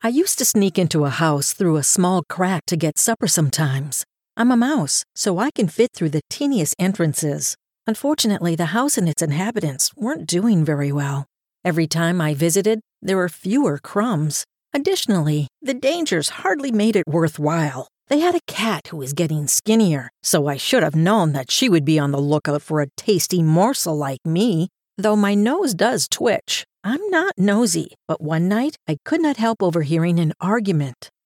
I used to sneak into a house through a small crack to get supper sometimes. I'm a mouse, so I can fit through the teeniest entrances. Unfortunately, the house and its inhabitants weren't doing very well. Every time I visited, there were fewer crumbs. Additionally, the dangers hardly made it worthwhile. They had a cat who was getting skinnier, so I should have known that she would be on the lookout for a tasty morsel like me. Though my nose does twitch, I'm not nosy, but one night I could not help overhearing an argument.